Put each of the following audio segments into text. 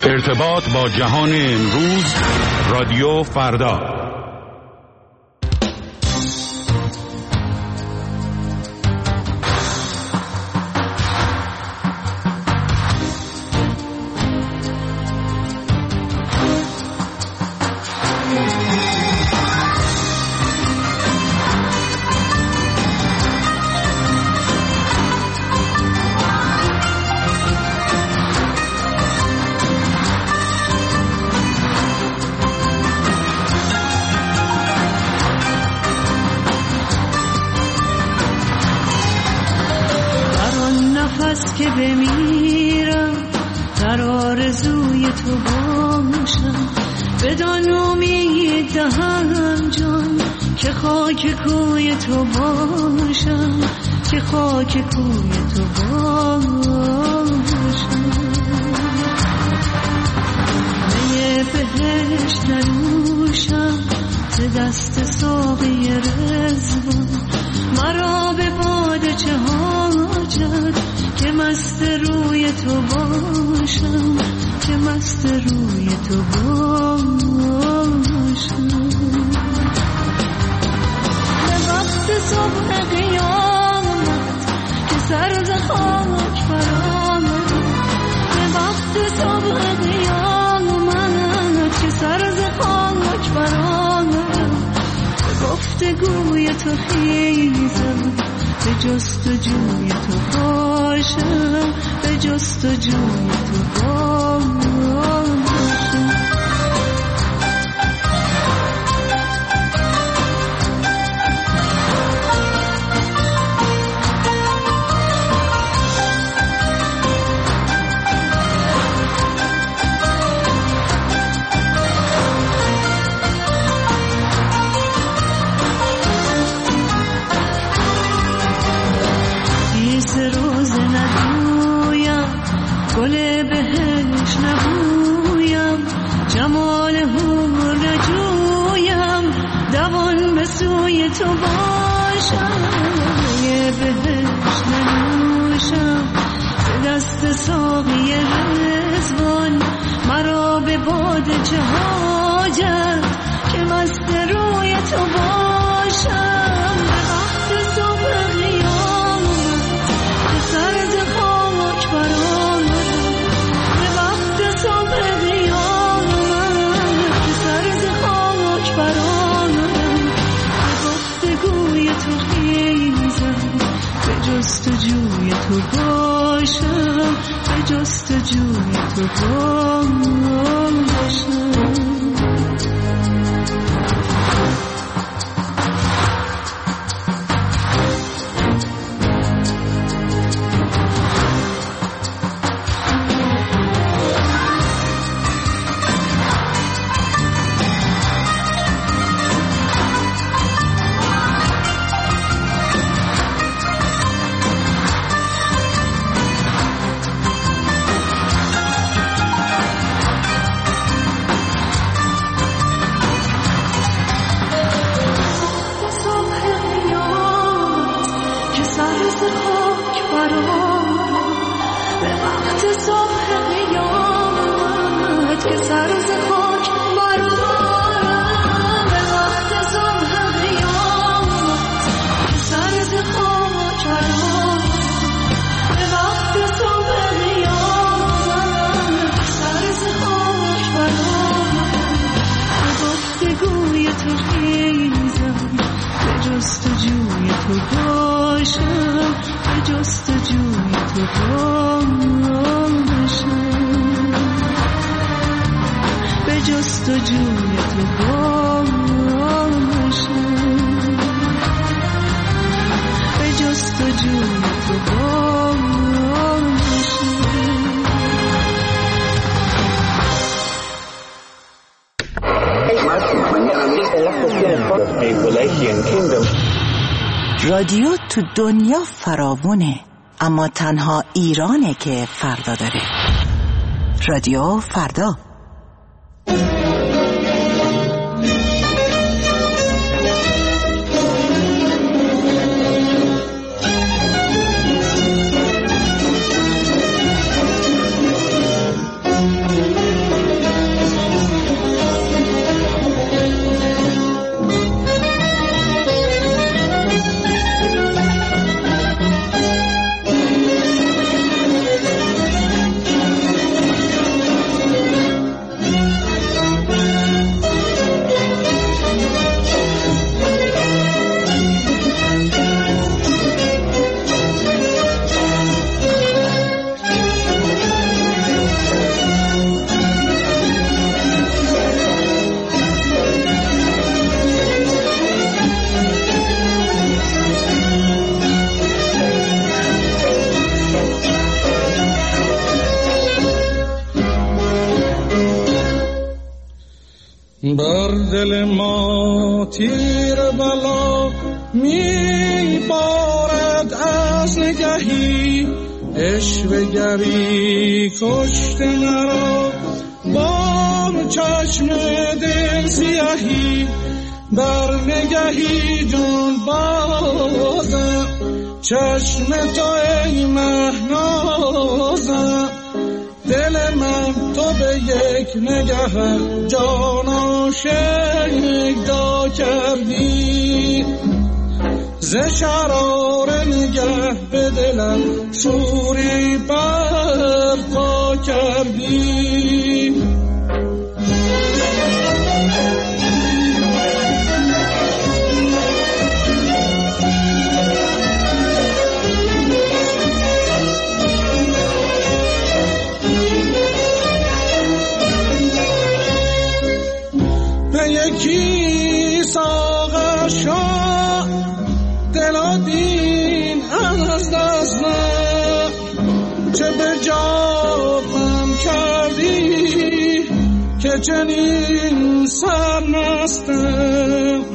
ارتباط با جهان امروز، رادیو فردا. که بمیرم در آرزوی تو باشم، بدان امید دهم جان که خاک کوی تو باشم، که خاک کوی تو باشم. می بهشت ننوشم ز دست ساقی رضوان، مرا به باده چه حاجت که مست روی تو باشم، که مست روی تو باشم. به وقت صبح قیامت که سر ز خاک برآمد، به وقت صبح قیامت که سر ز خاک برآمد، به گفتگوی تو خیزم، به جستجوی تو باشم، به جستجوی تو باشم. گل بهش نبویم، جمال حور نجویم، دوان به سوی تو باشم. یه بهش ننوشم ز دست ساقی رضوان، مرا به باده چه حاجت که مست روی تو باشم. به وقت صبح قیامت که سر ز خاک برآمد، به وقت صبح قیامت که سر ز خاک برآمد، به گفتگوی تو خیزم، به جستجوی تو باشم، به جستجوی تو باشم. رادیو تو دنیا فراوونه، اما تنها ایرانه که فردا داره. رادیو فردا. بر دل ما تیر بلا می بارد از نگهی، عشوه گری کشته مرا با چشم دل سیاهی. بر نگهی جون بازم چشم تو ای مهنازم، دل من تو به یک نگه جان عاشق دا کردی. ز شرار نگه به دلم شوری برپا کردی. یکی ساغر شا دل دین از دست نه، چه به جابم کردی که چنین سرمستم.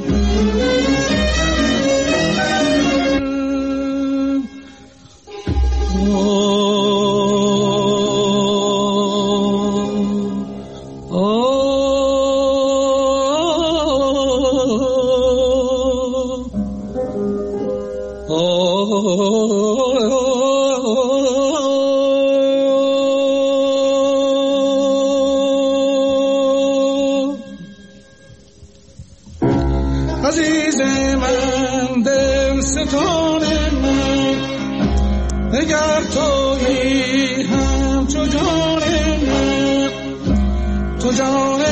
عزیز من دل ستان من، اگر تویی هم تو جان من، تو جان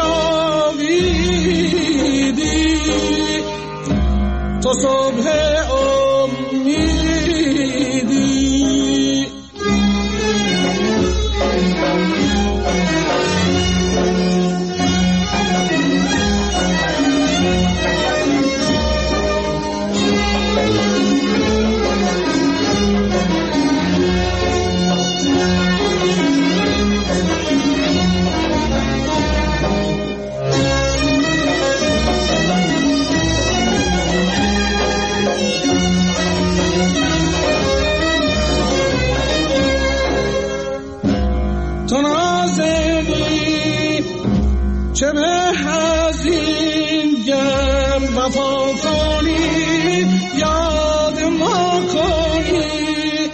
جاویدی، تو صبح امیدی. تو نازنی چه به هزین گر وفا کنی یاد ما کنی.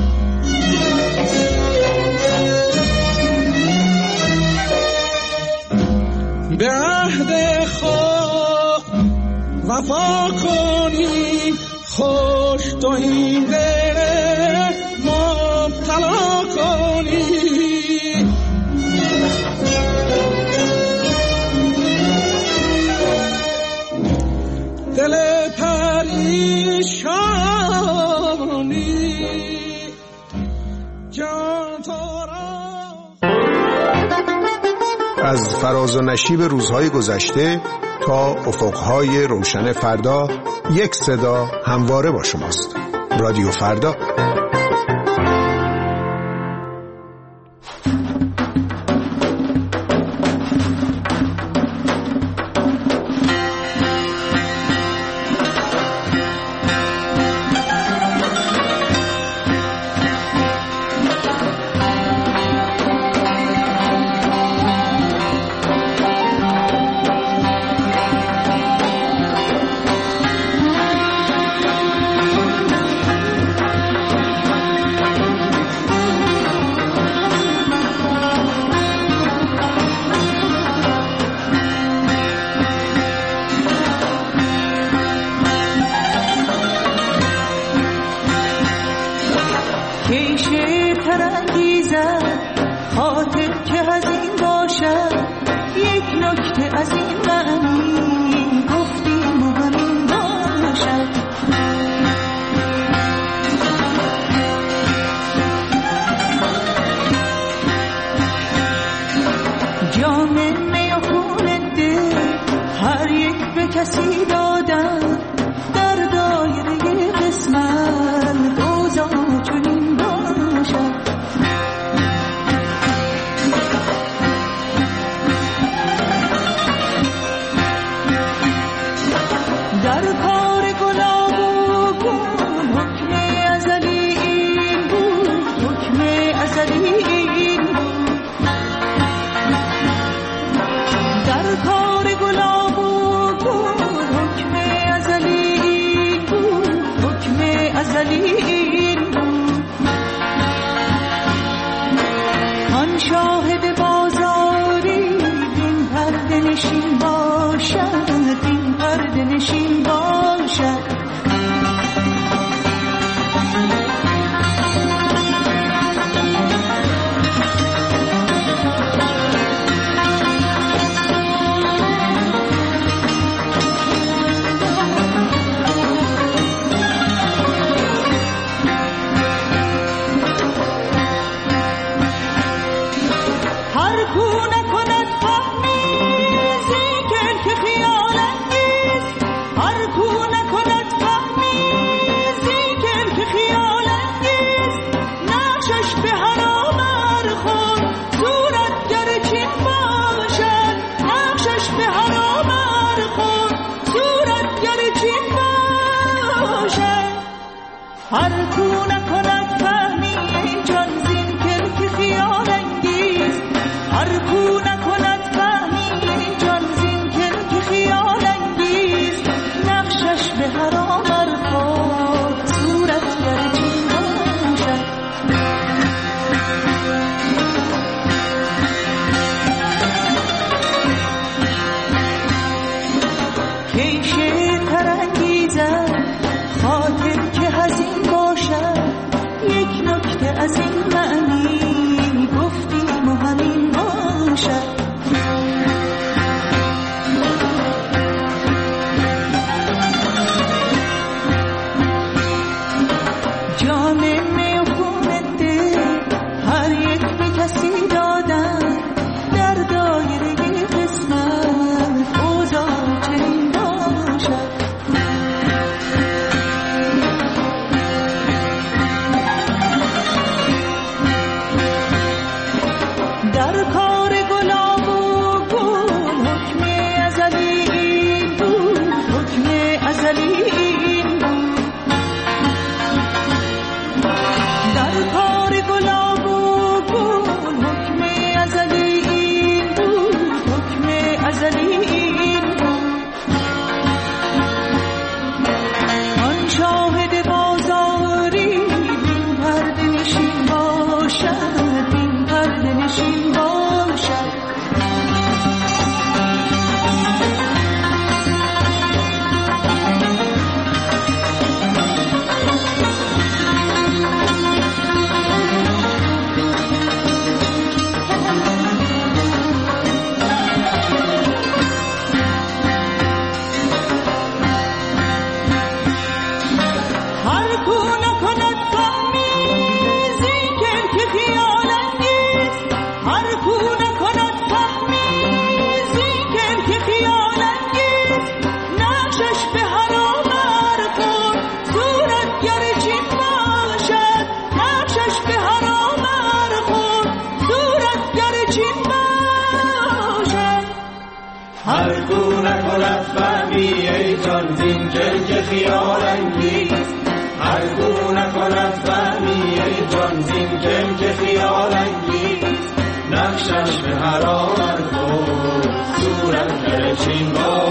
به عهد خود وفا کنی، خوش تو این دل مبتلا کنی. دل پریشانی جان تو را. از فراز و نشیب روزهای گذشته تا افقهای روشن فردا، یک صدا همواره با شماست. رادیو فردا. کسی دادن در دایره قسمت دوزا چنین باشد. آن شاهد بازاری این پرده نشین باشد، این پرده نشین باشد. هر کو نکند فهمی جان زین کلک خیال انگیز، هر کو نکند فهمی جان زین کلک خیال انگیز، نقشش به حرام خود صورت گرچین باشد. کیشه ترانگیزد خاطر که هزین باشد، یک نکته از این معنی گفتیم و همین باشد. جام می و خون دل هر یک به کسی دادن، در دایره قسمت اوضاع چنین باشد. در کار گلاب و گل حکم ازلی این بود، حکم ازلی این بود. در کار گلاب و گل حکم ازلی این بود، حکم ازلی این بود. آن شاهد بازاری این پرده نشین باشد، این پرده نشین باشد. هر کو نکند فهمی زین کلک خیال انگیز، هر کو نکند فهمی زین کلک خیال انگیز، نقشش به حرام خود صورت گرچین باشد، نقشش به حرام خود صورت گرچین باشد. هر کو نکند فهمی ای جان زین کلک خیال انگیز، هر کو نکند فهمی ای جان زین کلک خیال انگیز، نقشش به حرام خود صورت گرچین باشد.